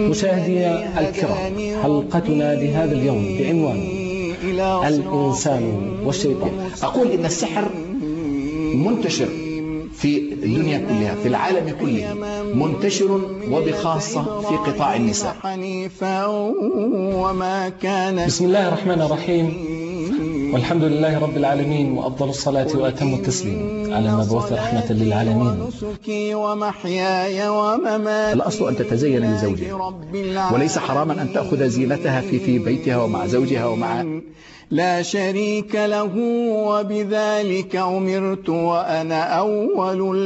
مشاهدينا الكرام، حلقتنا لهذا اليوم بعنوان الإنسان والشيطان. أقول إن السحر منتشر في الدنيا كلها، في العالم كله منتشر، وبخاصة في قطاع النساء. بسم الله الرحمن الرحيم، والحمد لله رب العالمين، وأفضل الصلاة وأتم التسليم على المبعوث رحمة للعالمين. الأصل أن تتزين لزوجها، وليس حراما أن تأخذ زينتها في بيتها ومع زوجها ومع لا شريك له، وبذلك أمرت وأنا أول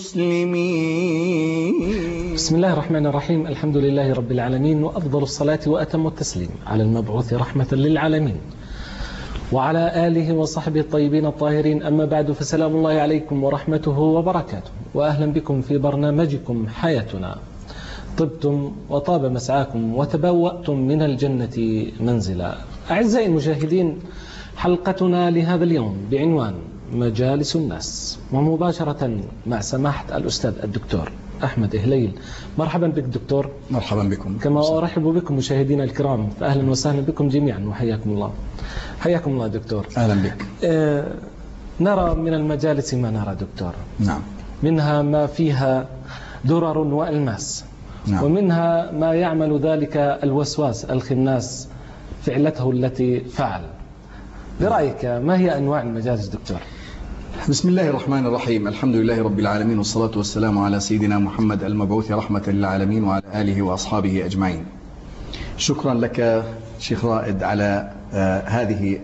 المسلمين. بسم الله الرحمن الرحيم، الحمد لله رب العالمين، وأفضل الصلاة وأتم التسليم على المبعوث رحمة للعالمين وعلى آله وصحبه الطيبين الطاهرين. أما بعد، فسلام الله عليكم ورحمته وبركاته، وأهلا بكم في برنامجكم حياتنا. طبتم وطاب مسعاكم وتبوأتم من الجنة منزلا. أعزائي المشاهدين، حلقتنا لهذا اليوم بعنوان مجالس الناس، ومباشرة مع سماحة الأستاذ الدكتور أحمد إهليل. مرحبا بك دكتور. مرحبا بكم. كما أرحب بكم مشاهدينا الكرام، فأهلا وسهلا بكم جميعا وحياكم الله. حياكم الله دكتور. أهلا بك. نرى من المجالس ما نرى دكتور. نعم. منها ما فيها درر وألماس. نعم. ومنها ما يعمل ذلك الوسواس الخناس فعلته التي فعل. برأيك ما هي أنواع المجالس دكتور؟ بسم الله الرحمن الرحيم، الحمد لله رب العالمين، والصلاة والسلام على سيدنا محمد المبعوث رحمة للعالمين وعلى آله وأصحابه أجمعين. شكرا لك شيخ رائد على هذه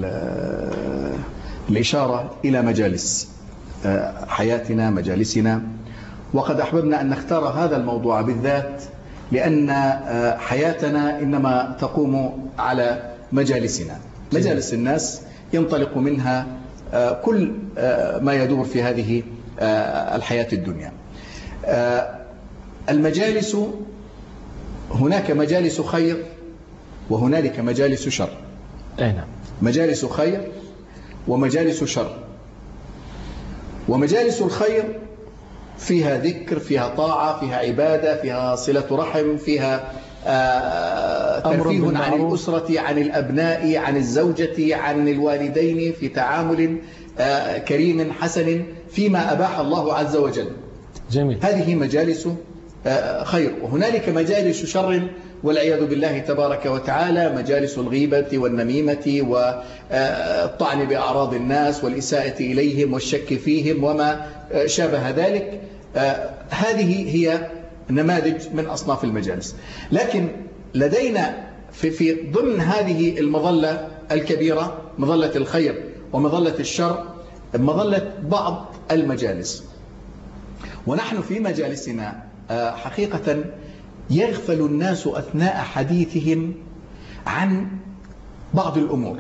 الإشارة إلى مجالس حياتنا، مجالسنا. وقد أحببنا أن نختار هذا الموضوع بالذات لأن حياتنا إنما تقوم على مجالسنا. مجالس الناس ينطلق منها كل ما يدور في هذه الحياة الدنيا. المجالس، هناك مجالس خير وهنالك مجالس شر. نعم. مجالس خير ومجالس شر. ومجالس الخير فيها ذكر، فيها طاعة، فيها عبادة، فيها صلة رحم، فيها ترفيه عن الأسرة، عن الأبناء، عن الزوجة، عن الوالدين، في تعامل كريم حسن فيما أباح الله عز وجل. جميل. هذه مجالس خير. وهنالك مجالس شر والعياذ بالله تبارك وتعالى، مجالس الغيبة والنميمة والطعن بأعراض الناس والإساءة إليهم والشك فيهم وما شابه ذلك. هذه هي نماذج من أصناف المجالس. لكن لدينا في ضمن هذه المظلة الكبيرة، مظلة الخير ومظلة الشر، مظلة بعض المجالس. ونحن في مجالسنا حقيقة يغفل الناس أثناء حديثهم عن بعض الأمور.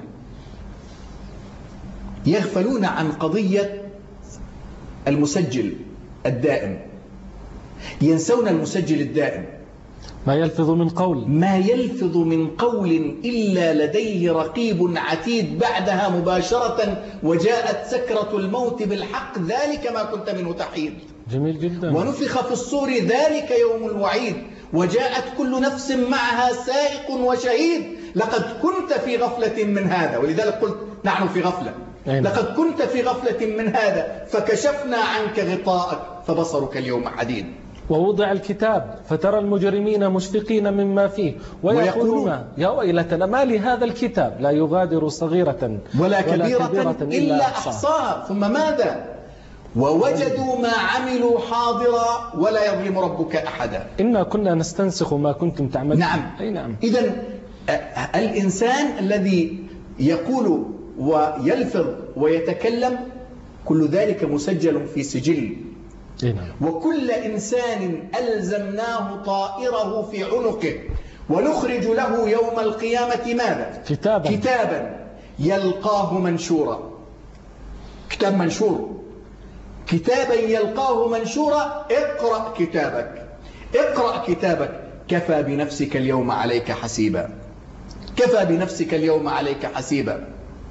يغفلون عن قضية المسجل الدائم، ينسون المسجل الدائم. ما يلفظ من قول إلا لديه رقيب عتيد بعدها مباشرة، وجاءت سكرة الموت بالحق، ذلك ما كنت منه تحيد. جميل جدا. ونفخ في الصور، ذلك يوم الوعيد، وجاءت كل نفس معها سائق وشهيد. لقد كنت في غفلة من هذا، ولذلك قلت نحن في غفلة. لقد كنت في غفلة من هذا فكشفنا عنك غطاءك فبصرك اليوم حديد. ووضع الكتاب فترى المجرمين مشفقين مما فيه ويقولون يا ويلتنا ما لهذا الكتاب لا يغادر صغيرة ولا كبيرة إلا أحصاها. ثم ماذا؟ ووجدوا ما عملوا حاضرا ولا يظلم ربك أحدا. إنا كنا نستنسخ ما كنتم تعملون. نعم. أي نعم. إذن الإنسان الذي يقول ويلفظ ويتكلم كل ذلك مسجل في سجل. وكل إنسان ألزمناه طائره في عنقه ونخرج له يوم القيامة ماذا؟ كتابا يلقاه منشورا. كتاب منشور، كتابا يلقاه منشورا. اقرأ كتابك، اقرأ كتابك، كفى بنفسك اليوم عليك حسيبا، كفى بنفسك اليوم عليك حسيبا.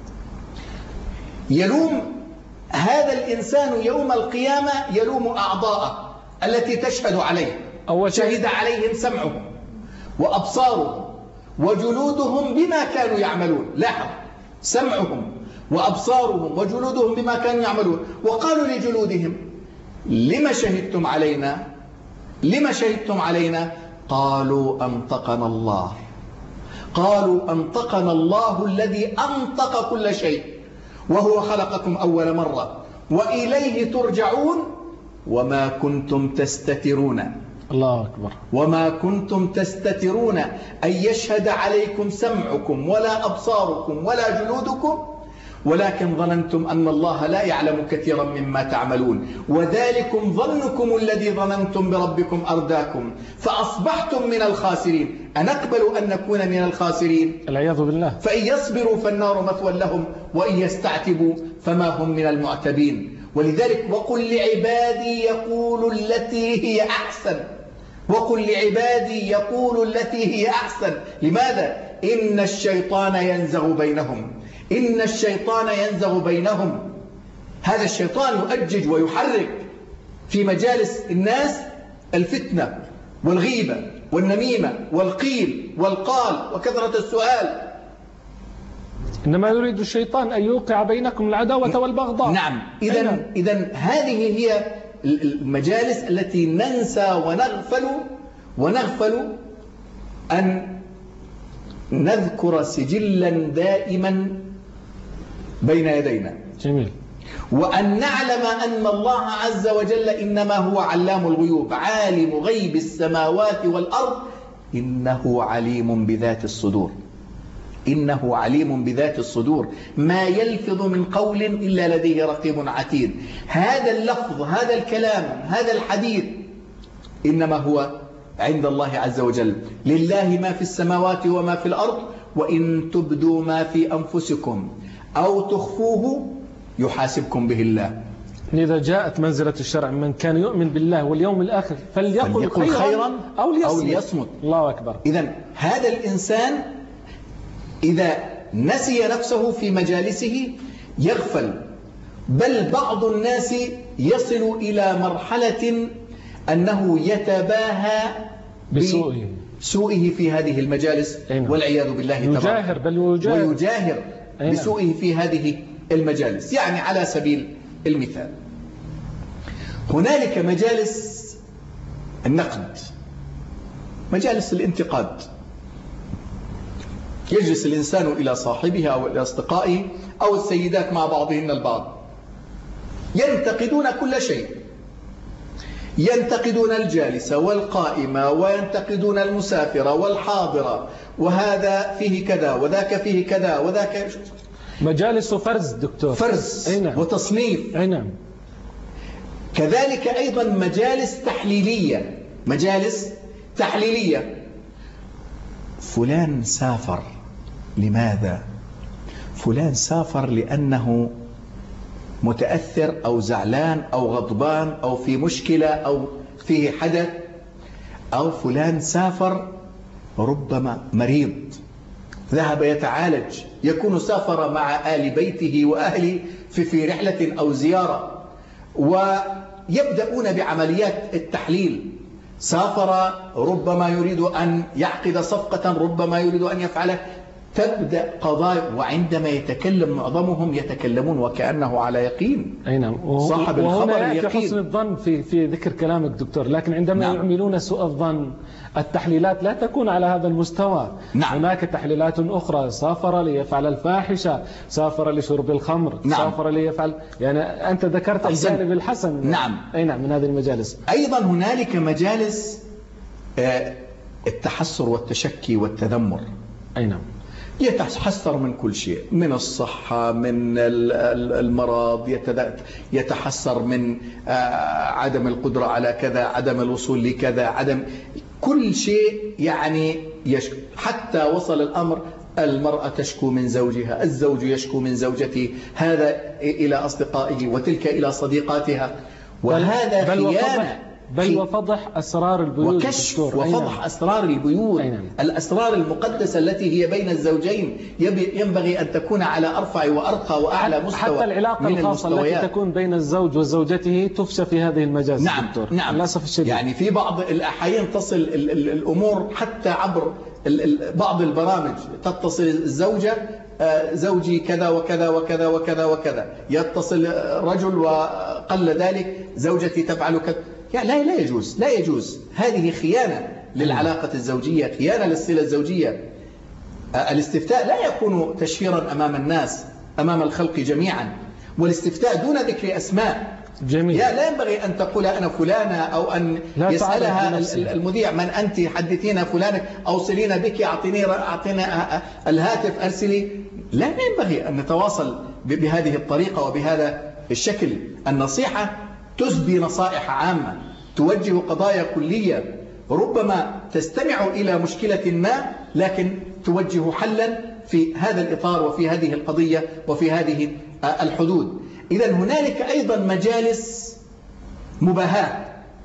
يلوم هذا الإنسان يوم القيامة، يلوم أعضاءه التي تشهد عليه. شهد عليهم سمعهم وأبصارهم وجلودهم بما كانوا يعملون. لاحظ، سمعهم وأبصارهم وجلودهم بما كانوا يعملون. وقالوا لجلودهم لما شهدتم علينا؟ لما شهدتم علينا؟ قالوا أنطقنا الله. قالوا أنطقنا الله الذي أنطق كل شيء وهو خلقكم أول مرة وإليه ترجعون وما كنتم تستترون. الله أكبر. وما كنتم تستترون أن يشهد عليكم سمعكم ولا أبصاركم ولا جلودكم ولكن ظننتم أن الله لا يعلم كثيرا مما تعملون وذلكم ظنكم الذي ظننتم بربكم أرداكم فأصبحتم من الخاسرين. أنقبل أن نكون من الخاسرين؟ العياذ بالله. فإن يصبروا فالنار مثوى لهم وإن يستعتبوا فما هم من المعتبين. ولذلك وقل لعبادي يقولوا التي هي أحسن. وقل لعبادي يقولوا التي هي أحسن. لماذا؟ إن الشيطان ينزغ بينهم. إن الشيطان ينزغ بينهم. هذا الشيطان يؤجج ويحرك في مجالس الناس الفتنة والغيبة والنميمة والقيل والقال وكثرة السؤال. إنما يريد الشيطان أن يوقع بينكم العداوة والبغضاء. نعم. إذن هذه هي المجالس التي ننسى ونغفل أن نذكر سجلا دائما بين يدينا. جميل. وأن نعلم أن الله عز وجل إنما هو علام الغيوب عالم غيب السماوات والأرض إنه عليم بذات الصدور. إنه عليم بذات الصدور. ما يلفظ من قول إلا لديه رقيب عتيد. هذا اللفظ، هذا الكلام، هذا الحديث إنما هو عند الله عز وجل. لله ما في السماوات وما في الأرض وإن تبدوا ما في أنفسكم أو تخفوه يحاسبكم به الله. إذا جاءت منزلة الشرع من كان يؤمن بالله واليوم الآخر فليقل خيرا أو ليصمت. الله أكبر. إذن هذا الإنسان إذا نسي نفسه في مجالسه يغفل. بل بعض الناس يصل إلى مرحلة أنه يتباهى بسوءه في هذه المجالس والعياذ بالله. ويجاهر بسوءه في هذه المجالس. يعني على سبيل المثال هنالك مجالس النقد، مجالس الانتقاد. يجلس الإنسان إلى صاحبه أو إلى أصدقائه أو السيدات مع بعضهن البعض ينتقدون كل شيء. ينتقدون الجالسة والقائمة وينتقدون المسافرة والحاضرة وهذا فيه كذا وذاك فيه كذا وذاك. مجالس فرز دكتور. فرز وتصنيف. نعم. كذلك أيضا مجالس تحليلية. مجالس تحليلية. فلان سافر. لماذا؟ فلان سافر لأنه متأثر أو زعلان أو غضبان أو في مشكلة أو فيه حدث. أو فلان سافر ربما مريض ذهب يتعالج، يكون سافر مع آل بيته وأهله في رحلة أو زيارة ويبدأون بعمليات التحليل. سافر ربما يريد أن يعقد صفقة، ربما يريد أن يفعل. تبدأ قضايا. وعندما يتكلم معظمهم يتكلمون وكأنه على يقين. أي نعم. صاحب الخبر يقين. حسن الظن في ذكر كلامك دكتور، لكن عندما يعملون سوء الظن التحليلات لا تكون على هذا المستوى. هناك تحليلات أخرى. سافر ليفعل الفاحشة، سافر لشرب الخمر، سافر ليفعل. يعني أنت ذكرت الجانب الحسن. نعم. أي نعم. من هذه المجالس أيضا هنالك مجالس التحسر والتشكي والتذمر. أي نعم. يتحسر من كل شيء، من الصحة، من المرض، يتحسر من عدم القدرة على كذا، عدم الوصول لكذا، عدم كل شيء. يعني حتى وصل الأمر المرأة تشكو من زوجها، الزوج يشكو من زوجته، هذا إلى أصدقائه وتلك إلى صديقاتها. وهذا خيانة. بل وفضح أسرار البيوت وكشف وفضح أسرار البيوت، الأسرار المقدسة التي هي بين الزوجين ينبغي أن تكون على أرفع وأرقى وأعلى مستوى. حتى العلاقة الخاصة التي تكون بين الزوج وزوجته تفشى في هذه المجالس. نعم دكتور. نعم للأسف الشديد يعني في بعض الأحيان تصل الأمور حتى عبر بعض البرامج، تتصل الزوجة زوجي كذا وكذا وكذا وكذا وكذا، يتصل رجل وقل ذلك زوجتي تفعل كذا. يعني لا يجوز، لا يجوز. هذه خيانة للعلاقة الزوجية، خيانة للصلة الزوجية. الاستفتاء لا يكون تشهيرا أمام الناس، أمام الخلق جميعا، والاستفتاء دون ذكر أسماء. جميل. لا ينبغي أن تقول أنا فلانة، أو أن يسألها المذيع من أنت، حدثينا فلانة، أوصلينا بك، أعطينا الهاتف، أرسلي. لا ينبغي أن نتواصل بهذه الطريقة وبهذا الشكل. النصيحة تسبي نصائح عامة، توجه قضايا كلية، ربما تستمع إلى مشكلة ما لكن توجه حلا في هذا الإطار وفي هذه القضية وفي هذه الحدود. إذن هنالك أيضا مجالس مباهاة،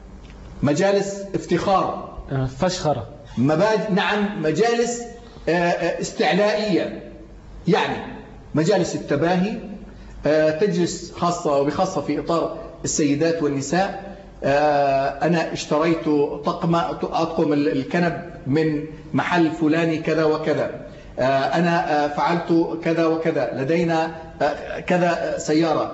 مجالس افتخار، فشخرة، نعم، مجالس استعلائية، يعني مجالس التباهي. تجلس خاصة وبخاصة في إطار السيدات والنساء. أنا اشتريت أطقم الكنب من محل فلاني كذا وكذا، أنا فعلت كذا وكذا، لدينا كذا سيارة،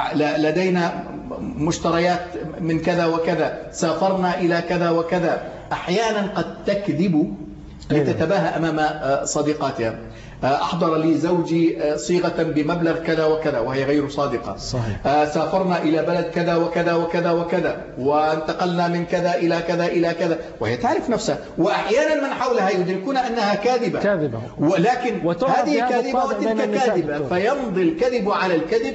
لدينا مشتريات من كذا وكذا، سافرنا إلى كذا وكذا. أحيانا قد تكذب لتتباهى أمام صديقاتها. أحضر لي زوجي صيغة بمبلغ كذا وكذا وهي غير صادقة. صحيح. سافرنا إلى بلد كذا وكذا وكذا وكذا، وانتقلنا من كذا إلى كذا إلى كذا، وهي تعرف نفسها. وأحيانا من حولها يدركون أنها كاذبة، ولكن هذه كاذبة وتلك كاذبة، فيمضي الكذب على الكذب.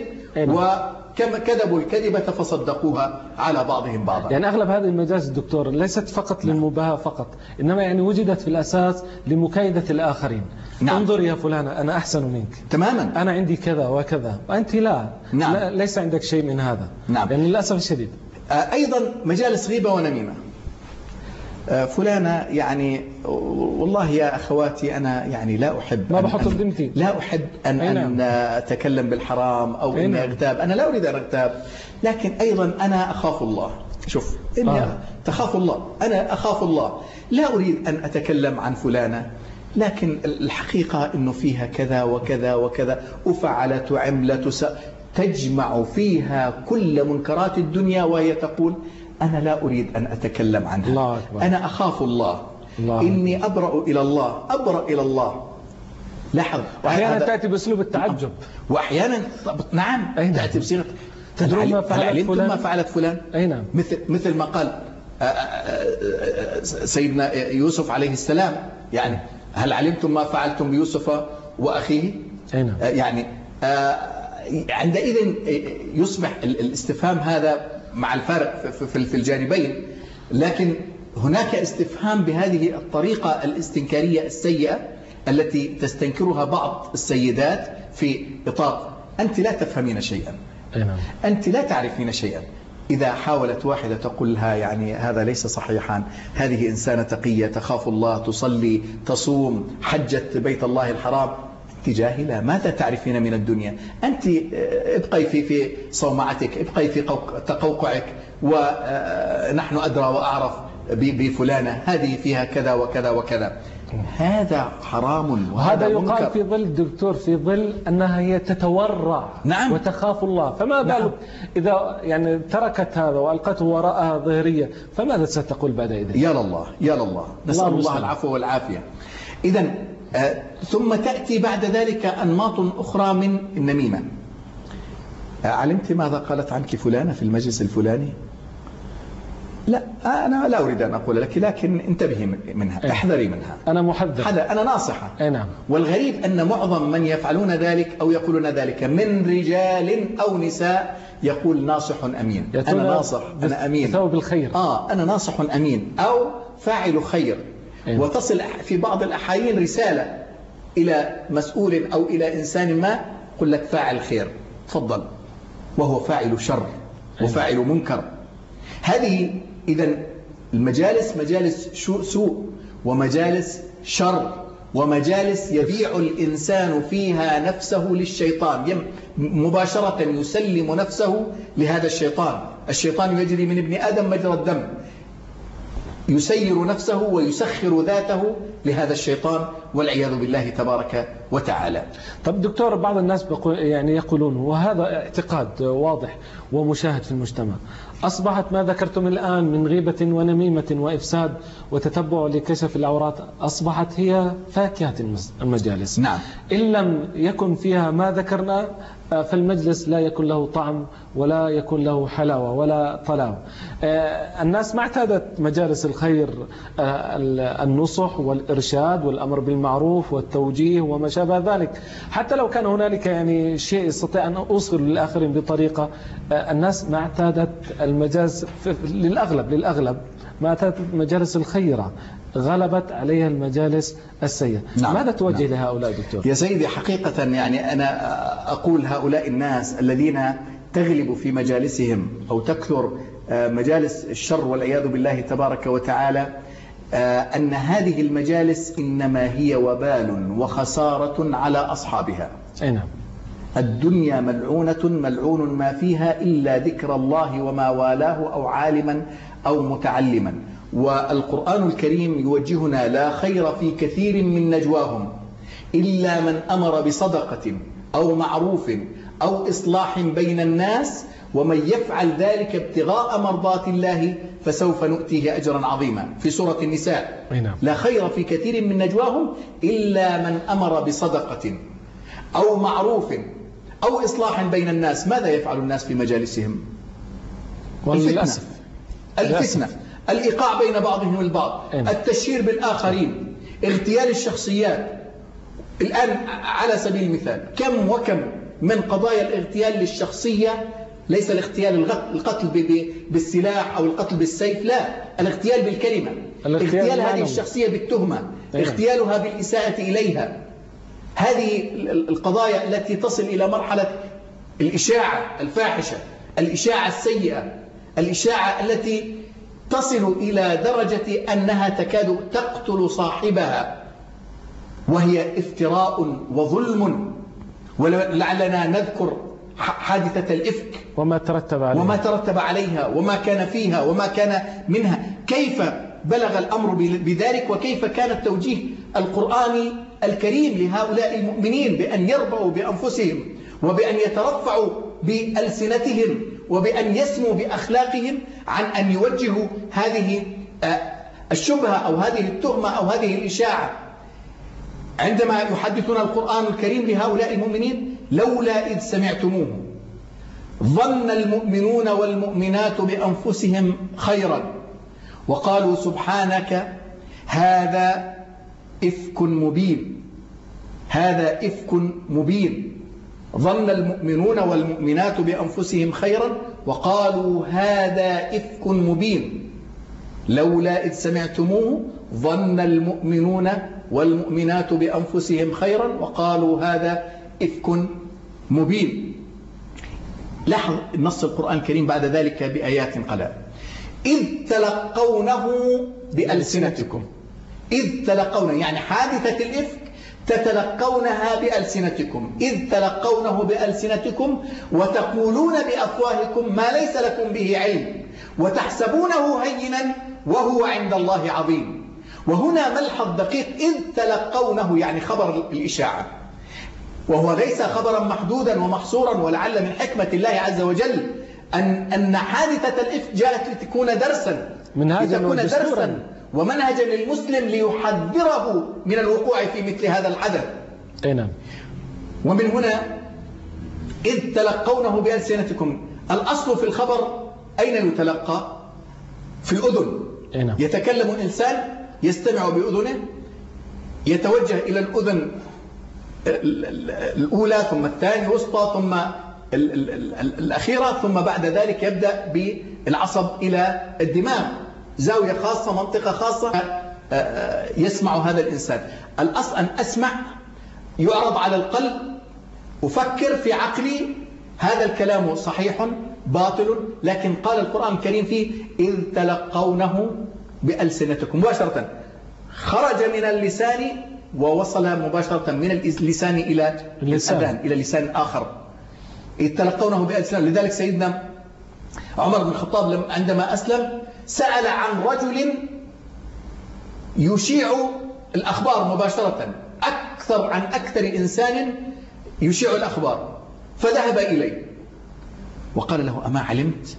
كما كذبوا الكذبة فصدقوها على بعضهم بعضا. يعني أغلب هذه المجالس دكتور ليست فقط للمباهاة فقط، إنما يعني وجدت في الأساس لمكايدة الآخرين. نعم. انظر يا فلانة أنا أحسن منك تماما، أنا عندي كذا وكذا وأنت لا. نعم. لا، ليس عندك شيء من هذا. نعم. يعني للأسف الشديد. أيضا مجالس غيبة ونميمة. فلانة يعني والله يا أخواتي أنا يعني لا أحب، ما بحط بنتي، لا أحب أن أتكلم بالحرام أو أن أغتاب. أنا لا أريد أن أغتاب، لكن أيضا أنا أخاف الله. شوف إني تخاف الله، أنا أخاف الله، لا أريد أن أتكلم عن فلانة، لكن الحقيقة أنه فيها كذا وكذا وكذا، وفعلت وعملت، تجمع فيها كل منكرات الدنيا، وهي تقول أنا لا أريد أن أتكلم عنها. الله أكبر. أنا أخاف الله. إني أبرأ إلى الله، أبرأ إلى الله. لاحظ، وأحيانا تأتي بأسلوب التعجب، وأحيانا نعم تأتي بصيغة تدرون ما فعلت فلان، ما فعلت فلان. أي نعم. مثل ما قال سيدنا يوسف عليه السلام، يعني هل علمتم ما فعلتم بيوسف وأخيه؟ أي نعم. يعني عندئذ يصبح الاستفهام هذا مع الفارق في الجانبين، لكن هناك استفهام بهذه الطريقة الاستنكارية السيئة التي تستنكرها بعض السيدات في إطار أنت لا تفهمين شيئا، أنت لا تعرفين شيئا. إذا حاولت واحدة تقول لها يعني هذا ليس صحيحا، هذه إنسانة تقية تخاف الله، تصلي، تصوم، حجت بيت الله الحرام، أنت جاهلة، ماذا تعرفين من الدنيا؟ أنت ابقي في صومعتك، ابقي في تقوقعك، ونحن أدرى وأعرف بفلانة هذه فيها كذا وكذا وكذا. هذا حرام وهذا يقال في ظل دكتور، في ظل أنها هي تتورع. نعم. وتخاف الله، فما بالك إذا يعني تركت هذا وألقته وراءها ظاهرية، فماذا ستقول بعد إذن؟ يا لله يا الله، نسأل الله العفو والعافية. إذن ثم تأتي بعد ذلك أنماط أخرى من النميمة. علمت ماذا قالت عنك فلانة في المجلس الفلاني؟ لا، أنا لا أريد أن أقول لك، لكن انتبهي منها، احذري منها. أنا محذر، أنا ناصحة. نعم. والغريب أن معظم من يفعلون ذلك أو يقولون ذلك من رجال أو نساء يقول ناصح أمين، أنا ناصح، أنا أمين، ثوب الخير، أنا ناصح أمين أو فاعل خير. وتصل في بعض الأحيان رسالة إلى مسؤول أو إلى إنسان ما، يقول لك فاعل خير، تفضل، وهو فاعل شر وفاعل منكر. هذه إذن المجالس مجالس سوء، ومجالس شر، ومجالس يبيع الإنسان فيها نفسه للشيطان، مباشرة يسلم نفسه لهذا الشيطان. الشيطان يجري من ابن آدم مجرى الدم، يسير نفسه ويسخر ذاته لهذا الشيطان والعياذ بالله تبارك وتعالى. طب دكتور، بعض الناس يقولون، وهذا اعتقاد واضح ومشاهد في المجتمع، أصبحت ما ذكرتم الآن من غيبة ونميمة وإفساد وتتبع لكشف العورات أصبحت هي فاكهة المجالس. نعم. إن لم يكن فيها ما ذكرنا فالمجلس لا يكون له طعم ولا يكون له حلاوة ولا طلاوة. الناس ما اعتادت مجالس الخير، النصح والإرشاد والأمر بالمعروف والتوجيه وما شابه ذلك. حتى لو كان هنالك يعني شيء يستطيع أن أوصل للآخرين بطريقة، الناس ما اعتادت المجالس للأغلب ما اعتادت المجالس الخيرة، غلبت عليها المجالس السيئة. نعم. ماذا توجه لهؤلاء دكتور؟ يا سيدي، حقيقة يعني أنا أقول هؤلاء الناس الذين تغلب في مجالسهم أو تكثر مجالس الشر والعياذ بالله تبارك وتعالى، أن هذه المجالس إنما هي وبال وخسارة على أصحابها. نعم. الدنيا ملعونة ملعون ما فيها إلا ذكر الله وما والاه أو عالما أو متعلما. والقرآن الكريم يوجهنا: لا خير في كثير من نجواهم إلا من أمر بصدقة أو معروف أو إصلاح بين الناس ومن يفعل ذلك ابتغاء مرضات الله فسوف نؤتيه أجرا عظيما، في سورة النساء. لا خير في كثير من نجواهم إلا من أمر بصدقة أو معروف أو إصلاح بين الناس. ماذا يفعل الناس في مجالسهم؟ الفتنة، الإيقاع بين بعضهم البعض، التشهير بالآخرين، اغتيال الشخصيات. الآن على سبيل المثال، كم وكم من قضايا الاغتيال للشخصية، ليس الاغتيال القتل بالسلاح أو القتل بالسيف، لا، الاغتيال بالكلمة، اغتيال هذه الشخصية بالتهمة، اغتيالها بالإساءة إليها. هذه القضايا التي تصل إلى مرحلة الإشاعة الفاحشة، الإشاعة السيئة، الإشاعة التي تصل إلى درجة أنها تكاد تقتل صاحبها، وهي افتراء وظلم. ولعلنا نذكر حادثة الإفك وما ترتب عليها وما كان فيها وما كان منها، كيف بلغ الأمر بذلك، وكيف كان التوجيه القرآني الكريم لهؤلاء المؤمنين بأن يربعوا بأنفسهم وبأن يترفعوا بألسنتهم وبأن يسموا بأخلاقهم عن أن يوجهوا هذه الشبهة أو هذه التهمة أو هذه الإشاعة. عندما يحدثنا القرآن الكريم لهؤلاء المؤمنين: لولا إذ سمعتموه ظن المؤمنون والمؤمنات بأنفسهم خيرا وقالوا سبحانك هذا إفك مبين. هذا إفك مبين. ظن المؤمنون والمؤمنات بأنفسهم خيرا وقالوا هذا إفك مبين. لولا إذ سمعتموه ظن المؤمنون والمؤمنات بأنفسهم خيرا وقالوا هذا إفك مبين. لاحظ النص القرآن الكريم بعد ذلك بآيات قلال: إذ تلقونه بألسنتكم. إذ تلقونه، يعني حادثة الإفك تتلقونها بألسنتكم. إذ تلقونه بألسنتكم وتقولون بأفواهكم ما ليس لكم به علم وتحسبونه هينا وهو عند الله عظيم. وهنا ملحظ دقيق: إذ تلقونه، يعني خبر الإشاعة، وهو ليس خبرا محدودا ومحصورا. ولعل من حكمة الله عز وجل أن حادثة الإفك جاءت لتكون درسا، ومنهجا للمسلم ليحذره من الوقوع في مثل هذا الحدث. نعم. ومن هنا إذ تلقونه بألسنتكم. الأصل في الخبر أين يتلقى؟ في الأذن. نعم. يتكلم الإنسان يستمع بأذنه، يتوجه إلى الأذن الأولى ثم الثانية الوسطى ثم الأخيرة، ثم بعد ذلك يبدأ بالعصب إلى الدماغ، زاوية خاصة، منطقة خاصة يسمع هذا الإنسان. الأصل أن أسمع، يعرض على القلب، أفكر في عقلي هذا الكلام صحيح باطل، لكن قال القرآن الكريم فيه إذ تلقونه بألسنتكم مباشرة، خرج من اللسان ووصل مباشرة من اللسان إلى الأذان، إلى لسان آخر. إذ تلقونه بألسنتكم. لذلك سيدنا عمر بن الخطاب عندما أسلم سأل عن رجل يشيع الأخبار مباشرة، عن أكثر إنسان يشيع الأخبار، فذهب إليه وقال له أما علمت؟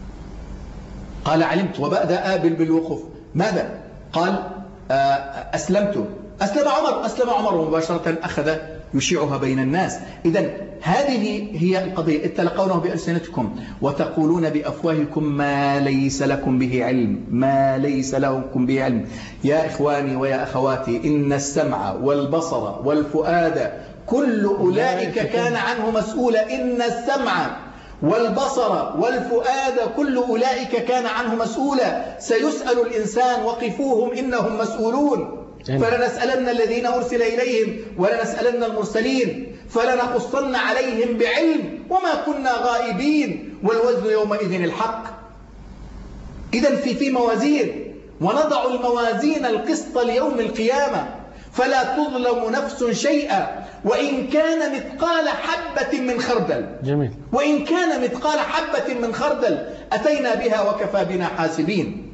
قال علمت، وبدأ بالوقوف. ماذا؟ قال أسلمت. أسلم عمر مباشرة أخذ يشيعها بين الناس. إذن هذه هي القضية، إذ تلقونه بألسنتكم وتقولون بأفواهكم ما ليس لكم به علم، ما ليس لكم به علم. يا إخواني ويا أخواتي، إن السمع والبصر والفؤاد كل أولئك كان عنه مسؤولا. إن السمع والبصر والفؤاد كل أولئك كان عنه مسؤولا. سيسأل الإنسان وقفوهم إنهم مسؤولون. فلنسألن الذين أرسل إليهم ولنسألن المرسلين فلنقصن عليهم بعلم وما كنا غائبين والوزن يومئذ الحق. إذن في موازين، ونضع الموازين القسط ليوم القيامة فلا تظلم نفس شيئا وإن كان مثقال حبة من خردل. جميل. وإن كان مثقال حبة من خردل أتينا بها وكفى بنا حاسبين.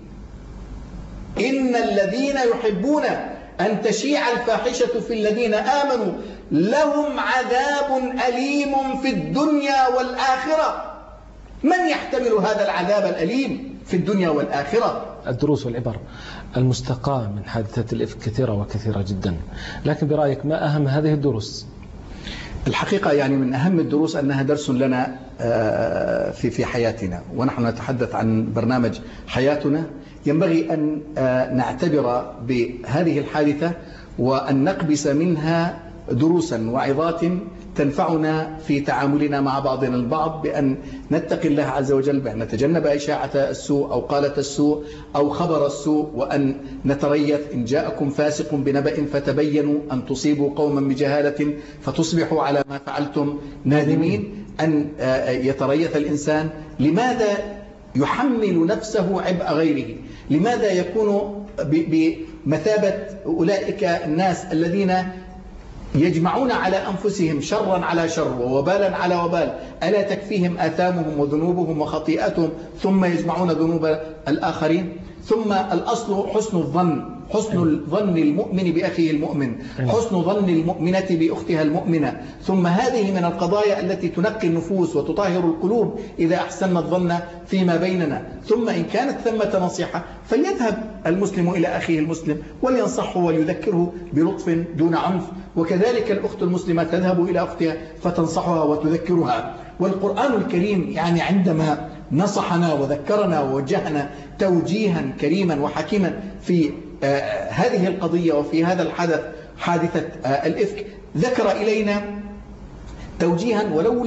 إن الذين يحبون أن تشيع الفاحشة في الذين آمنوا لهم عذاب أليم في الدنيا والآخرة. من يحتمل هذا العذاب الأليم في الدنيا والآخرة؟ الدروس والعبر المستقاة من حادثة الإفك كثيرة وكثيرة جدا، لكن برأيك ما أهم هذه الدروس؟ الحقيقة يعني من أهم الدروس أنها درس لنا في حياتنا، ونحن نتحدث عن برنامج حياتنا. ينبغي أن نعتبر بهذه الحادثة وأن نقبس منها دروسا وعظات تنفعنا في تعاملنا مع بعضنا البعض، بأن نتقي الله عز وجل، بأن نتجنب إشاعة السوء أو قالة السوء أو خبر السوء، وأن نتريث إن جاءكم فاسق بنبأ فتبينوا أن تصيبوا قوما بجهالة فتصبحوا على ما فعلتم نادمين. أن يتريث الإنسان. لماذا يحمل نفسه عبء غيره؟ لماذا يكون بمثابة أولئك الناس الذين يجمعون على أنفسهم شرا على شر ووبالا على وبال؟ ألا تكفيهم آثامهم وذنوبهم وخطيئتهم ثم يجمعون ذنوب الآخرين؟ ثم الأصل حسن الظن، حسن الظن المؤمن بأخيه المؤمن، حسن ظن المؤمنة بأختها المؤمنة. ثم هذه من القضايا التي تنقي النفوس وتطهر القلوب إذا أحسن الظن فيما بيننا. ثم إن كانت ثمة نصيحة فليذهب المسلم إلى أخيه المسلم ولينصحه وليذكره بلطف دون عنف، وكذلك الأخت المسلمة تذهب إلى أختها فتنصحها وتذكرها. والقرآن الكريم يعني عندما نصحنا وذكرنا ووجهنا توجيها كريما وحكيما في هذه القضية وفي هذا الحدث، حادثة الإفك، ذكر إلينا توجيها: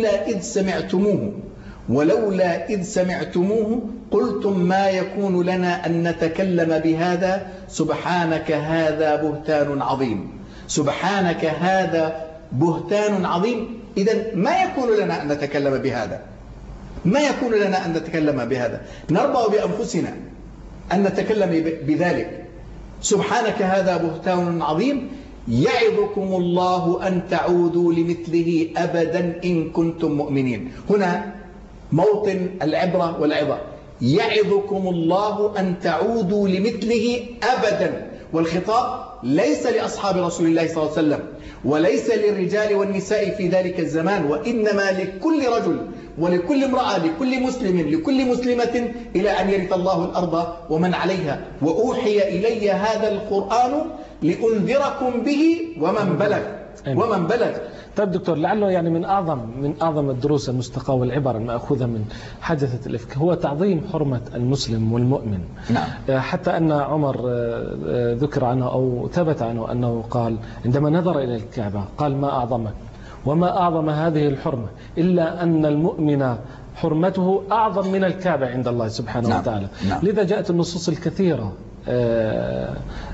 ولولا إذ سمعتموه قلتم ما يكون لنا أن نتكلم بهذا سبحانك هذا بهتان عظيم. سبحانك هذا بهتان عظيم. إذن ما يكون لنا أن نتكلم بهذا، ما يكون لنا أن نتكلم بهذا، نرضى بأنفسنا أن نتكلم بذلك. سبحانك هذا بهتان عظيم يعظكم الله أن تعودوا لمثله أبدا إن كنتم مؤمنين. هنا موطن العبرة والعظة. يعظكم الله أن تعودوا لمثله أبدا، والخطاب ليس لأصحاب رسول الله صلى الله عليه وسلم وليس للرجال والنساء في ذلك الزمان، وإنما لكل رجل ولكل امرأة، لكل مسلم، لكل مسلمة، إلى أن يرث الله الأرض ومن عليها. وأوحي إلي هذا القرآن لأنذركم به ومن بلغ. طيب دكتور، لعله يعني من أعظم الدروس المستقاة والعبر المأخوذة من حادثة الإفك هو تعظيم حرمة المسلم والمؤمن. نعم. حتى أن عمر ذكر عنه أو ثبت عنه أنه قال عندما نظر إلى الكعبة قال: ما أعظمك وما أعظم هذه الحرمة إلا أن المؤمن حرمته أعظم من الكعبة عند الله سبحانه وتعالى. نعم. لذا جاءت النصوص الكثيرة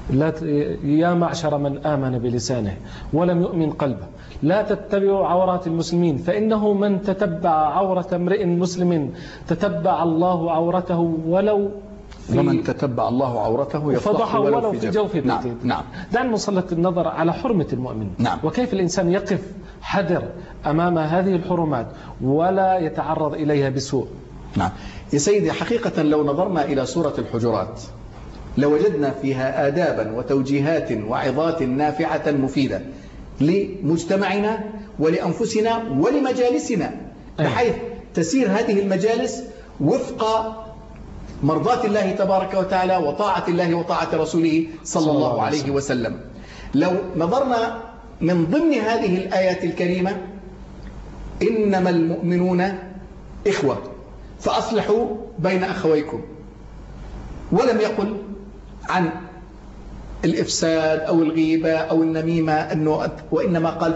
يا معشر من آمن بلسانه ولم يؤمن قلبه لا تتبعوا عورات المسلمين، فإنه من تتبع عورة امرئ مسلم تتبع الله عورته ولو ومن تتبع الله عورته يفضحه ولو في جوف بيته. نعم. نعم. دعنا نسلط النظر على حرمة المؤمن. نعم. وكيف الإنسان يقف حذر أمام هذه الحرمات ولا يتعرض إليها بسوء. نعم يا سيدي، حقيقة لو نظرنا إلى سورة الحجرات لوجدنا فيها آدابا وتوجيهات وعظات نافعة مفيدة لمجتمعنا ولأنفسنا ولمجالسنا، بحيث تسير هذه المجالس وفق مرضاة الله تبارك وتعالى وطاعة الله وطاعة رسوله صلى الله عليه وسلم. لو نظرنا من ضمن هذه الآيات الكريمة: إنما المؤمنون إخوة فأصلحوا بين أخويكم، ولم يقل عن الإفساد أو الغيبة أو النميمة، وإنما قال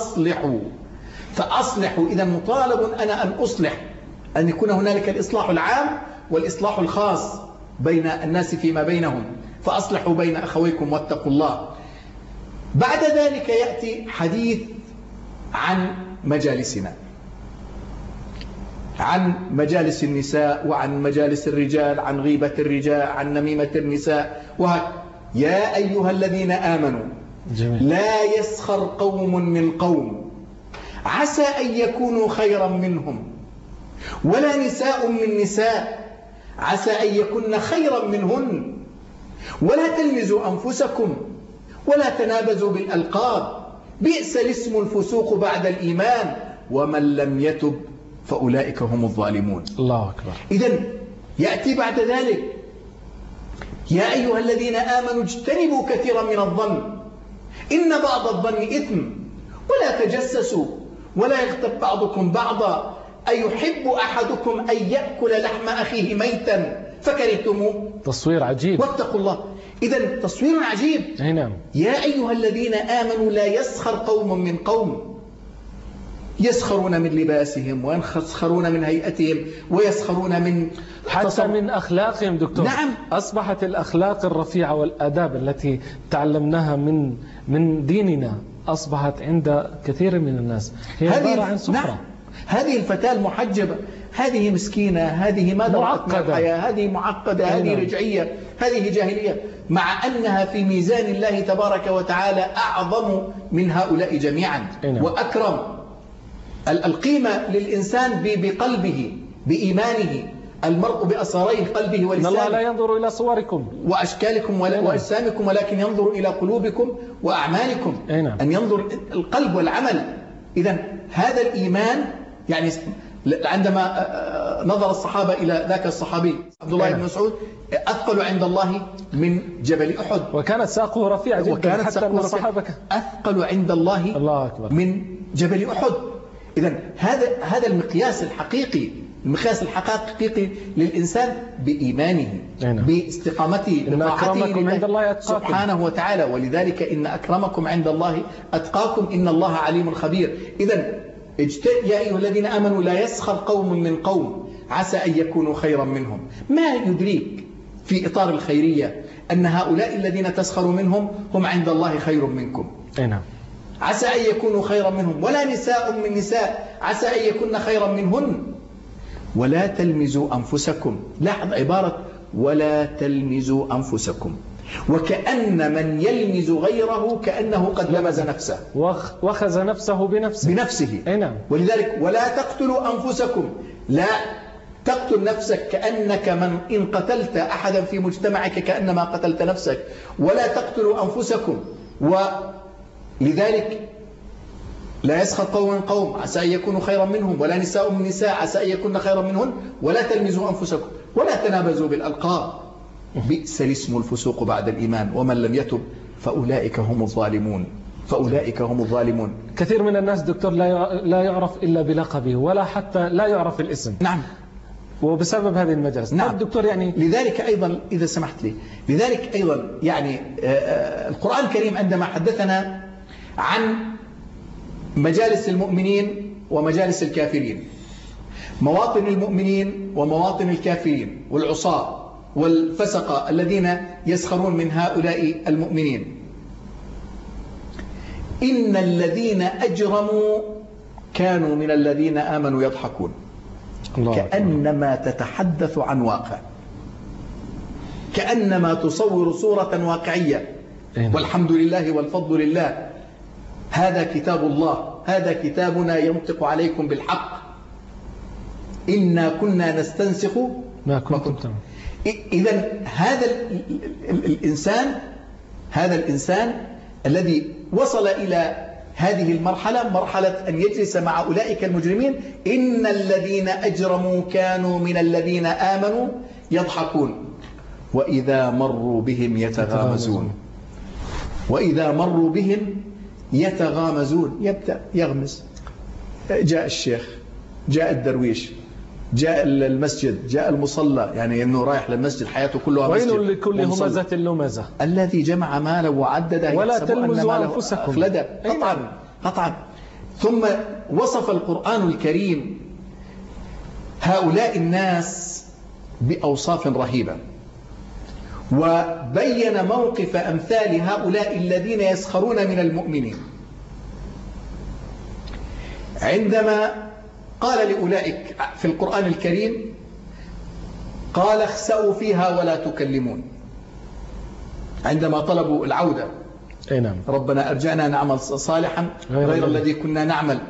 فأصلحوا. إذا مطالب أنا أن أصلح، أن يكون هنالك الإصلاح العام والإصلاح الخاص بين الناس فيما بينهم. فأصلحوا بين أخويكم واتقوا الله. بعد ذلك يأتي حديث عن مجالسنا، عن مجالس النساء وعن مجالس الرجال، عن غيبة الرجال، عن نميمة النساء. يا أيها الذين آمنوا لا يسخر قوم من قوم عسى أن يكونوا خيرا منهم، ولا نساء من نساء عسى أن يكن خيرا منهن، ولا تلمزوا أنفسكم ولا تنابزوا بالألقاب، بئس الاسم الفسوق بعد الإيمان، ومن لم يتب فأولئك هم الظالمون. الله أكبر. إذن يأتي بعد ذلك: يا أيها الذين آمنوا اجتنبوا كثيرا من الظن إن بعض الظن إثم، ولا تجسسوا ولا يغتب بعضكم بعضا، أيحب أحدكم أن يأكل لحم أخيه ميتا فكرهتموه. تصوير عجيب. واتقوا الله. إذن تصوير عجيب. نعم. يا أيها الذين آمنوا لا يسخر قوم من قوم، يسخرون من لباسهم ويسخرون من هيئتهم ويسخرون من حتى من أخلاقهم دكتور. نعم. أصبحت الأخلاق الرفيعة والآداب التي تعلمناها من ديننا أصبحت عند كثير من الناس هي عبارة عن سفرة. نعم. هذه الفتاة المحجبة، هذه مسكينة، هذه ما درت من الحياة، هذه معقدة، هذه رجعية، هذه جاهلية، مع أنها في ميزان الله تبارك وتعالى أعظم من هؤلاء جميعا وأكرم. القيمة للإنسان بقلبه بإيمانه، المرء بأسراري قلبه ولسانه. الله لا ينظر إلى صوركم وأشكالكم وأجسامكم، ولكن ينظر إلى قلوبكم وأعمالكم. أن ينظر القلب والعمل. إذن هذا الإيمان، يعني عندما نظر الصحابة إلى ذاك الصحابي عبد الله بن مسعود: أثقل عند الله من جبل أحد. وكانت ساقه رفيعة جدا حتى أن الصحابة أثقل عند الله أكبر من جبل أحد. إذن هذا المقياس الحقيقي، المقياس الحقيقي للإنسان بإيمانه، باستقامته، بطاعته سبحانه وتعالى. ولذلك إن أكرمكم عند الله أتقاكم إن الله عليم خبير. إذن يا أيها الذين آمنوا لا يسخر قوم من قوم عسى أن يكونوا خيرا منهم. ما يدريك في إطار الخيرية أن هؤلاء الذين تسخروا منهم هم عند الله خير منكم. نعم. عسى أن يكونوا خيرا منهم، ولا نساء من نساء عسى أن يكون خيرا منهن، ولا تلمزوا أنفسكم. لاحظ عبارة ولا تلمزوا أنفسكم، وكأن من يلمز غيره كأنه قد لمز نفسه وخز نفسه بنفسه. نعم. ولذلك ولا تقتلوا أنفسكم، لا تقتل نفسك كأنك إن قتلت أحدا في مجتمعك كأنما قتلت نفسك. ولا تقتلوا أنفسكم. ولذلك لا يسخر قوم من قوم عسى أن يكونوا خيرا منهم، ولا نساء من نساء عسى أن يكون خيرا منهن، ولا تلمزوا أنفسكم ولا تنابزوا بالألقاب، بئس الاسم الفسوق بعد الإيمان، ومن لم يتب فأولئك هم الظالمون. كثير من الناس دكتور لا يعرف إلا بلقبه، ولا حتى لا يعرف الاسم. نعم. وبسبب هذه المجالس. نعم دكتور، يعني لذلك أيضا إذا سمحت لي، لذلك أيضا يعني القرآن الكريم عندما حدثنا عن مجالس المؤمنين ومجالس الكافرين، مواطن المؤمنين ومواطن الكافرين والعصاة والفسقة الذين يسخرون من هؤلاء المؤمنين. إن الذين أجرموا كانوا من الذين آمنوا يضحكون. كأنما تتحدث عن واقع، كأنما تصور صورة واقعية. والحمد لله والفضل لله، هذا كتاب الله، هذا كتابنا ينطق عليكم بالحق. إنا كنا نستنسخ ما كنتم. إذن هذا الإنسان الذي وصل إلى هذه المرحلة، مرحلة أن يجلس مع أولئك المجرمين، إن الذين أجرموا كانوا من الذين آمنوا يضحكون وإذا مروا بهم يتغامزون. وإذا مروا بهم يتغامزون، يبدأ يغمز. جاء الشيخ، جاء الدرويش، جاء المسجد، جاء المصلى، يعني أنه رايح للمسجد حياته كلها مسجد. ويل لكل همزة لمزة الذي جمع ماله وعدده ولا تلمزوا أنفسكم. قطعا. ثم وصف القرآن الكريم هؤلاء الناس بأوصاف رهيبة، وبين موقف أمثال هؤلاء الذين يسخرون من المؤمنين عندما قال لأولئك في القرآن الكريم: قال اخسأوا فيها ولا تكلمون. عندما طلبوا العودة، نعم، ربنا أرجعنا نعمل صالحا غير الذي كنا نعمل،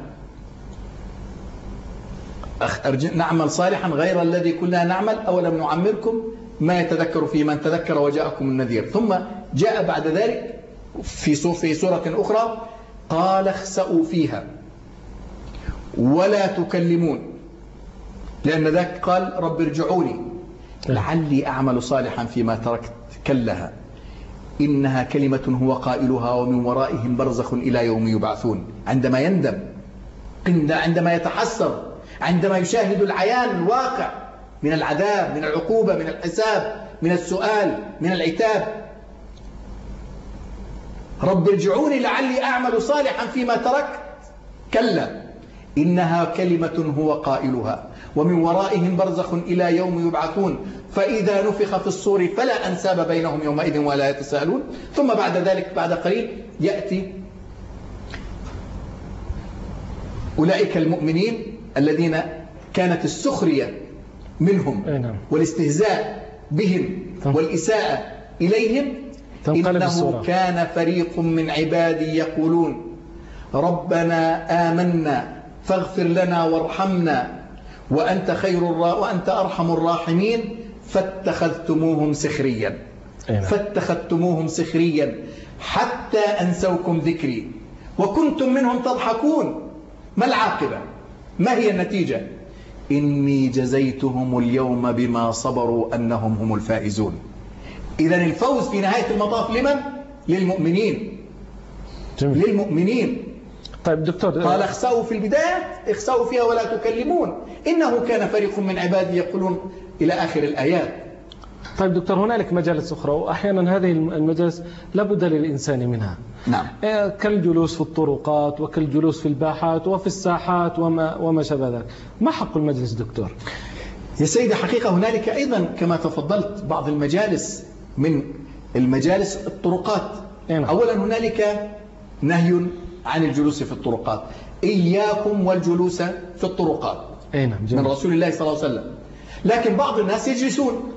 نعمل صالحا غير الذي كنا نعمل، أولم نعمركم ما يتذكر فيه من تذكر وجاءكم النذير. ثم جاء بعد ذلك في سورة أخرى: قال اخسأوا فيها ولا تكلمون، لأن ذاك قال: رب ارجعوني لعلي أعمل صالحا فيما تركت، كلها إنها كلمة هو قائلها ومن ورائهم برزخ إلى يوم يبعثون. عندما يندم، عندما يتحسر، عندما يشاهد العيان الواقع من العذاب، من العقوبة، من الحساب، من السؤال، من العتاب: رب ارجعوني لعلي أعمل صالحا فيما تركت، كلا إنها كلمة هو قائلها ومن ورائهم برزخ إلى يوم يبعثون فإذا نفخ في الصور فلا أنساب بينهم يومئذ ولا يتساءلون. ثم بعد ذلك بعد قليل يأتي أولئك المؤمنين الذين كانت السخرية منهم والاستهزاء بهم والإساءة إليهم: إنه كان فريق من عبادي يقولون ربنا آمنا فاغفر لنا وارحمنا وأنت أرحم الراحمين فاتخذتموهم سخريا حتى أنسوكم ذكري وكنتم منهم تضحكون. ما العاقبة؟ ما هي النتيجة؟ إني جزيتهم اليوم بما صبروا أنهم هم الفائزون. إذن الفوز في نهاية المطاف لمن؟ للمؤمنين. جميل. للمؤمنين. طيب دكتور، قال اخسأوا في البداية، اخسأوا فيها ولا تكلمون، إنه كان فريق من عبادي يقولون إلى آخر الآيات. طيب دكتور، هنالك مجالس أخرى، وأحيانا هذه المجالس لابد للإنسان منها. نعم. كالجلوس في الطرقات وكالجلوس في الباحات وفي الساحات وما شابه ذلك. ما حق المجلس دكتور؟ يا سيدي، حقيقة هنالك أيضا كما تفضلت بعض المجالس من المجالس الطرقات. أولا هنالك نهي عن الجلوس في الطرقات: إياكم والجلوس في الطرقات، من رسول الله صلى الله عليه وسلم. لكن بعض الناس يجلسون.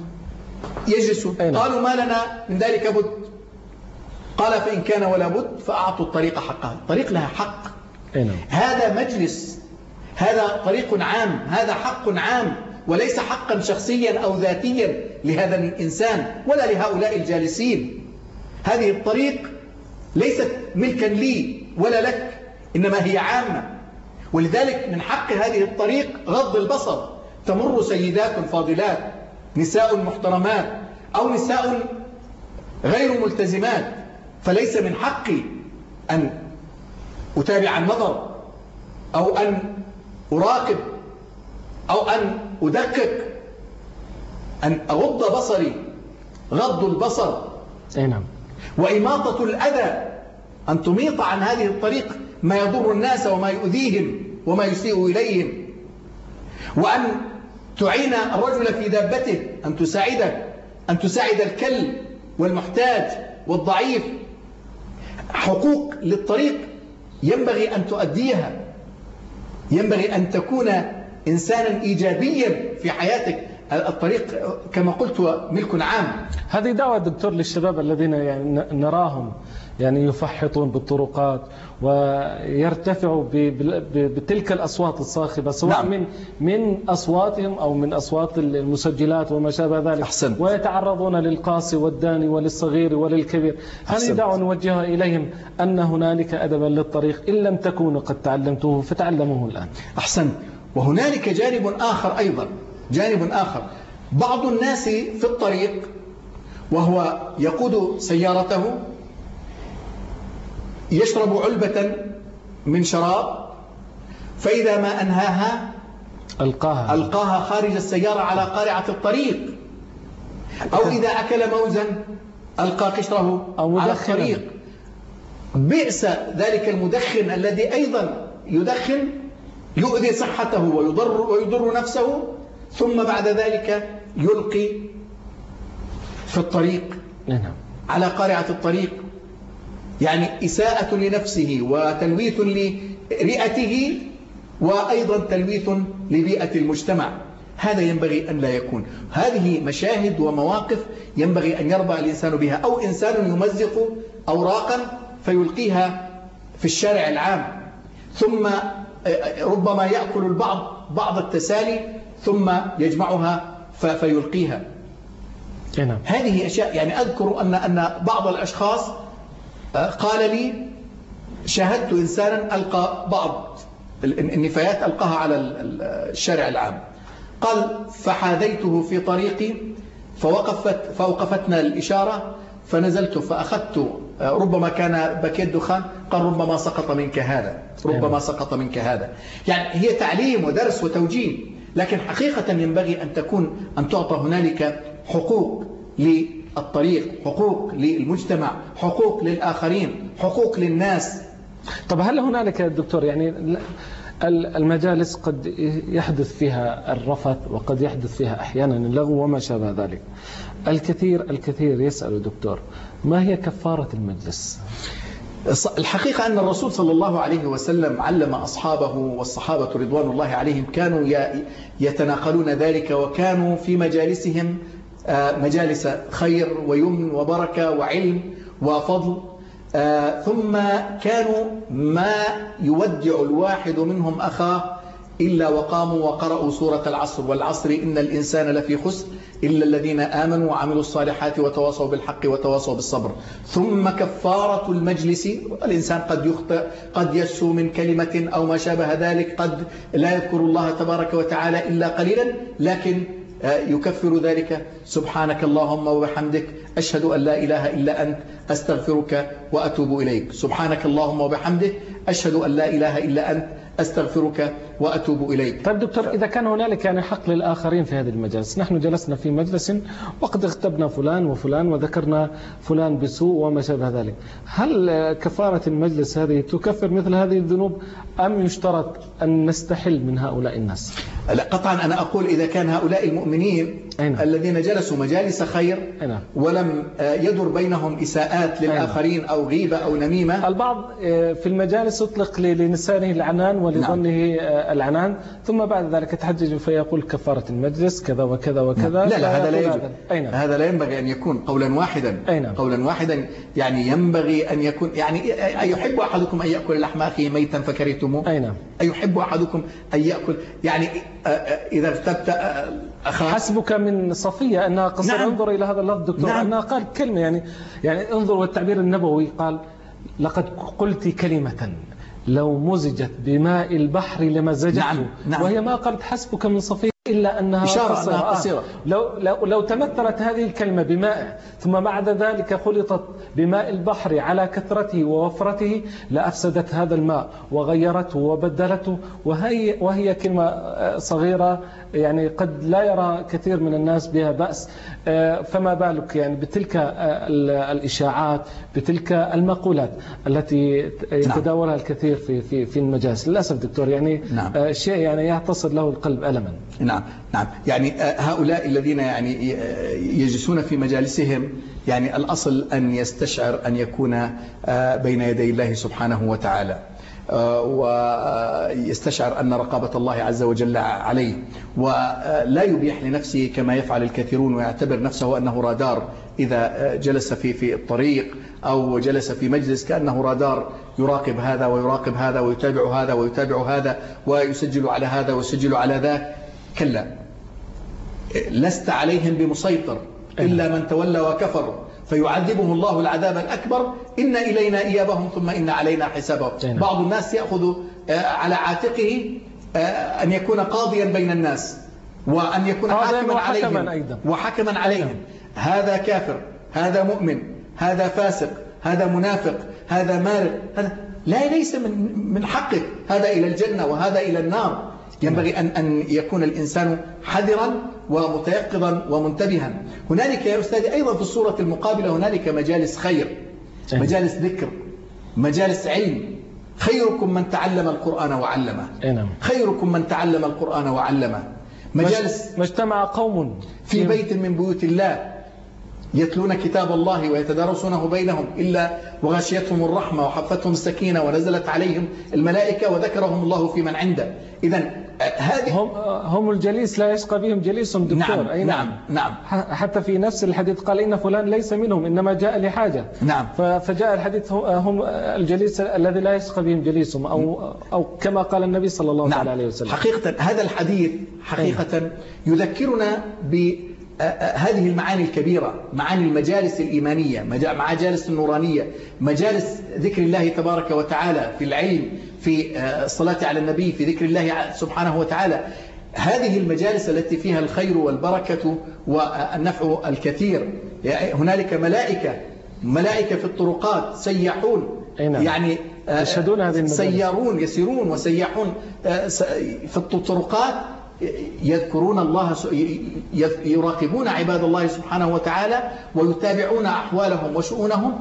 قالوا ما لنا من ذلك بد. قال فإن كان ولا بد فأعطوا الطريق حقها. الطريق لها حق. هذا مجلس، هذا طريق عام، هذا حق عام، وليس حقا شخصيا أو ذاتيا لهذا الإنسان ولا لهؤلاء الجالسين. هذه الطريق ليست ملكا لي ولا لك، إنما هي عامة. ولذلك من حق هذه الطريق غض البصر. تمر سيدات فاضلات، نساء محترمات، أو نساء غير ملتزمات، فليس من حقي أن أتابع النظر أو أن أراقب أو أن أدقق، أن أغض بصري. غض البصر وإماطة الأذى، أن تميط عن هذه الطريق ما يضر الناس وما يؤذيهم وما يسيء إليهم، وأن تعين الرجل في دابته، أن تساعده، أن تساعد الكل والمحتاج والضعيف. حقوق للطريق ينبغي أن تؤديها، ينبغي أن تكون إنسانا إيجابيا في حياتك. الطريق كما قلت هو ملك عام. هذه دعوة دكتور للشباب الذين يعني نراهم يعني يفحطون بالطرقات ويرتفعوا بتلك الأصوات الصاخبة، سواء نعم. من أصواتهم أو من أصوات المسجلات وما شابه ذلك. أحسنت. ويتعرضون للقاسي والداني وللصغير وللكبير. هذه دعوة نوجهها إليهم أن هنالك أدبا للطريق، إن لم تكونوا قد تعلمتوه فتعلموه الآن. أحسنت. وهنالك جانب آخر أيضا، جانب آخر. بعض الناس في الطريق وهو يقود سيارته يشرب علبة من شراب، فإذا ما أنهاها ألقاها خارج السيارة على قارعة الطريق، أو إذا أكل موزا ألقى قشره على الطريق. بئس ذلك المدخن الذي أيضا يدخن، يؤذي صحته ويضر نفسه، ثم بعد ذلك يلقي في الطريق على قارعة الطريق. يعني إساءة لنفسه وتلويث لرئته وأيضا تلويث لبيئة المجتمع. هذا ينبغي أن لا يكون. هذه مشاهد ومواقف ينبغي أن يربى الإنسان بها. أو إنسان يمزق أوراقا فيلقيها في الشارع العام، ثم ربما يأكل البعض بعض التسالي ثم يجمعها فيلقيها. هذه أشياء. يعني أذكر أن بعض الأشخاص قال لي شاهدت إنسانا ألقى بعض النفايات ألقاها على الشارع العام. قال فحاذيته في طريقي فوقفتنا الإشارة، فنزلت فأخذت، ربما كان باكيت دخان، قال ربما سقط منك هذا، ربما سقط منك هذا. يعني هي تعليم ودرس وتوجيه، لكن حقيقة ينبغي أن تعطى هنالك حقوق للطريق، حقوق للمجتمع، حقوق للآخرين، حقوق للناس. طب هل هنالك دكتور يعني المجالس قد يحدث فيها الرفث وقد يحدث فيها أحيانا اللغو وما شابه ذلك؟ الكثير يسأل دكتور ما هي كفارة المجلس؟ الحقيقة أن الرسول صلى الله عليه وسلم علم أصحابه، والصحابة رضوان الله عليهم كانوا يتناقلون ذلك، وكانوا في مجالسهم مجالس خير ويمن وبركة وعلم وفضل. ثم كانوا ما يودع الواحد منهم أخاه إلا وقاموا وقرأوا سورة العصر، والعصر إن الإنسان لفي خسر إلا الذين آمنوا وعملوا الصالحات وتواصوا بالحق وتواصوا بالصبر. ثم كفارة المجلس، الإنسان قد يخطئ، قد يسهو من كلمة أو ما شابه ذلك، قد لا يذكر الله تبارك وتعالى إلا قليلا، لكن يكفر ذلك سبحانك اللهم وبحمدك أشهد أن لا إله إلا أنت أستغفرك وأتوب إليك. سبحانك اللهم وبحمدك أشهد أن لا إله إلا أنت أستغفرك وأتوب إليك. طيب دكتور، إذا كان هنالك يعني حق للآخرين في هذه المجالس، نحن جلسنا في مجلس وقد اغتبنا فلان وفلان وذكرنا فلان بسوء وما شابه ذلك، هل كفارة المجلس هذه تكفر مثل هذه الذنوب أم يشترط أن نستحل من هؤلاء الناس؟ لا قطعا، أنا أقول إذا كان هؤلاء المؤمنين الذين جلسوا مجالس خير ولم يدر بينهم إساءات للآخرين أو غيبة أو نميمة. البعض في المجالس يطلق لنسانه العنان ولظنه العنان، ثم بعد ذلك يتحجج فيقول كفارة المجلس كذا وكذا وكذا. لا هذا لا يجوز. هذا لا ينبغي أن يكون قولا واحدا. قولا واحدا يعني ينبغي أن يكون، يعني أيحب أحدكم أن يأكل لحم أخيه ميتا فكرهتموه؟ أيحب أحدكم أن يأكل، يعني إذا اغتبت أخاك. حسبك من صفية أنها قصر. انظر إلى هذا اللفظ دكتور، أنها قال كلمة يعني انظر، والتعبير النبوي قال لقد قلت كلمة لو مزجت بماء البحر لمزجته. وهي ما قالت حسبك من صفية إلا أنها قصيرة. لو تمثلت هذه الكلمة بماء ثم بعد ذلك خلطت بماء البحر على كثرته ووفرته لأفسدت هذا الماء وغيرته وبدلته، وهي كلمة صغيرة يعني قد لا يرى كثير من الناس بها بأس، فما بالك يعني بتلك الإشاعات، بتلك المقولات التي يتداولها الكثير في المجالس. للأسف دكتور يعني شيء يعني يعتصر له القلب ألما. نعم نعم. يعني هؤلاء الذين يعني يجلسون في مجالسهم، يعني الأصل أن يستشعر أن يكون بين يدي الله سبحانه وتعالى، ويستشعر أن رقابة الله عز وجل عليه، ولا يبيح لنفسه كما يفعل الكثيرون ويعتبر نفسه أنه رادار إذا جلس في الطريق أو جلس في مجلس، كأنه رادار يراقب هذا ويراقب هذا ويتابع هذا ويتابع هذا ويسجل على هذا ويسجل على ذاك. كلا، لست عليهم بمسيطر إلا من تولى وكفر فيعذبه الله العذاب الأكبر، إن إلينا إيابهم ثم إن علينا حسابهم. بعض الناس يأخذ على عاتقه أن يكون قاضيا بين الناس وأن يكون حاكما عليهم. هذا كافر، هذا مؤمن، هذا فاسق، هذا منافق، هذا مارق، هذا لا، ليس من حقك، هذا إلى الجنة وهذا إلى النار. ينبغي أن يكون الإنسان حذرا ومتيقظا ومنتبها. هنالك يا أستاذي أيضا في الصورة المقابلة هنالك مجالس خير، مجالس ذكر، مجالس علم. خيركم من تعلم القرآن وعلمه. خيركم من تعلم القرآن وعلمه. مجالس ما اجتمع قوم في بيت من بيوت الله يتلون كتاب الله ويتدارسونه بينهم إلا وغشيتهم الرحمة وحفتهم السكينة ونزلت عليهم الملائكة وذكرهم الله في من عنده. إذن هذه هم الجليس لا يشقى بهم جليس دكتور. نعم. أي نعم. نعم. حتى في نفس الحديث قال إن فلان ليس منهم إنما جاء لحاجة. نعم. فجاء الحديث هم الجليس الذي لا يشقى بهم جليسهم، أو كما قال النبي صلى الله عليه وسلم. حقيقة هذا الحديث حقيقة يذكرنا هذه المعاني الكبيرة، معاني المجالس الإيمانية، مجالس النورانية، مجالس ذكر الله تبارك وتعالى في العلم، في الصلاة على النبي، في ذكر الله سبحانه وتعالى. هذه المجالس التي فيها الخير والبركة والنفع الكثير. هنالك ملائكة في الطرقات سياحون، يعني يشهدون هذه المجالس، سيارون يسيرون وسياحون في الطرقات، يذكرون الله، يراقبون عباد الله سبحانه وتعالى ويتابعون أحوالهم وشؤونهم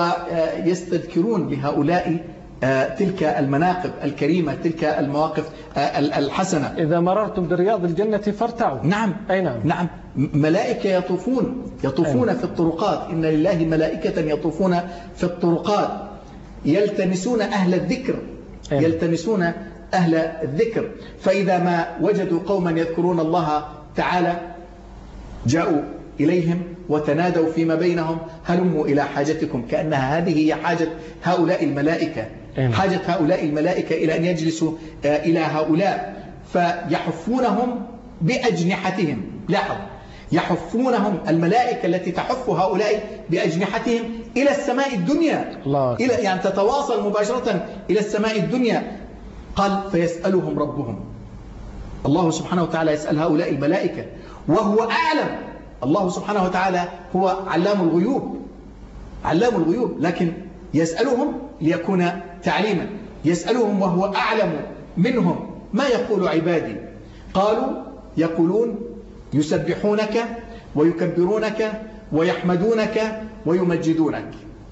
ويستذكرون بهؤلاء تلك المناقب الكريمة، تلك المواقف الحسنة. إذا مررتم برياض الجنة فارتعوا. نعم. أي نعم. نعم. ملائكة يطوفون في الطرقات، إن لله ملائكة يطوفون في الطرقات يلتمسون أهل الذكر، يلتمسون أهل الذكر. فإذا ما وجدوا قوما يذكرون الله تعالى جاءوا إليهم وتنادوا فيما بينهم هلموا إلى حاجتكم، كأنها هذه هي حاجة هؤلاء الملائكة، حاجة هؤلاء الملائكة إلى أن يجلسوا إلى هؤلاء، فيحفونهم بأجنحتهم. لاحظ، يحفونهم، الملائكة التي تحف هؤلاء بأجنحتهم إلى السماء الدنيا، إلى يعني تتواصل مباشرة إلى السماء الدنيا. قال فيسألهم ربهم، الله سبحانه وتعالى يسأل هؤلاء الملائكة وهو أعلم. الله سبحانه وتعالى هو علام الغيوب، علام الغيوب، لكن يسألهم ليكون تعليما. يسألهم وهو أعلم منهم ما يقول عبادي. قالوا يقولون يسبحونك ويكبرونك ويحمدونك ويمجدونك.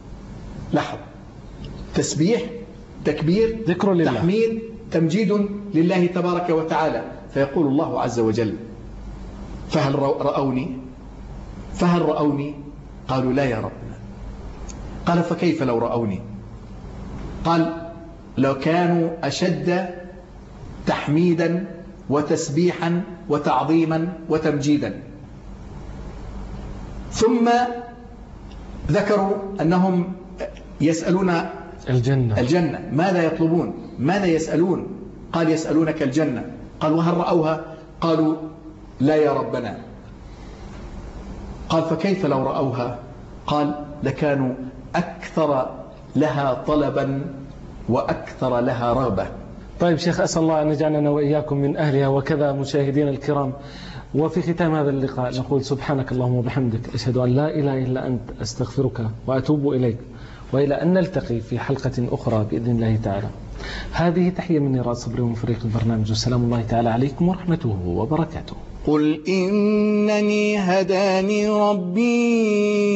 لاحظ، تسبيح، تكبير، ذكر لله، تحميد، تمجيد لله تبارك وتعالى. فيقول الله عز وجل فهل رأوني؟ قالوا لا يا ربنا. قال فكيف لو رأوني؟ قال لو كانوا أشد تحميدا وتسبيحا وتعظيما وتمجيدا. ثم ذكروا أنهم يسألون الجنة. ماذا يطلبون؟ ماذا يسألون؟ قال يسألونك الجنة. قال وهل رأوها؟ قالوا لا يا ربنا. قال فكيف لو رأوها؟ قال لكانوا أكثر لها طلبا وأكثر لها رغبة. طيب شيخ، أسأل الله أن يجعلنا وإياكم من أهلها، وكذا مشاهدين الكرام. وفي ختام هذا اللقاء نقول سبحانك اللهم وبحمدك، أشهد أن لا إله إلا أنت، أستغفرك وأتوب إليك، وإلى أن نلتقي في حلقة أخرى بإذن الله تعالى. هذه تحية من رائد صبري ومن فريق البرنامج، والسلام الله تعالى عليكم ورحمته وبركاته. قل إنني هداني ربي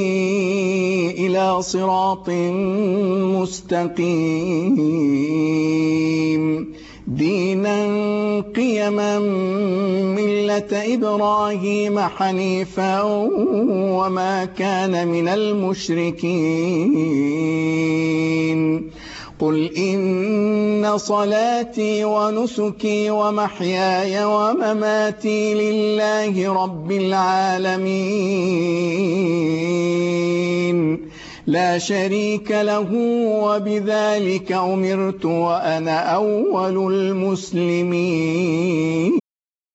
إلى صراط مستقيم دينا قيما ملة إبراهيم حنيفا وما كان من المشركين قل إن صلاتي ونسكي ومحياي ومماتي لله رب العالمين لا شريك له وبذلك أمرت وأنا أول المسلمين.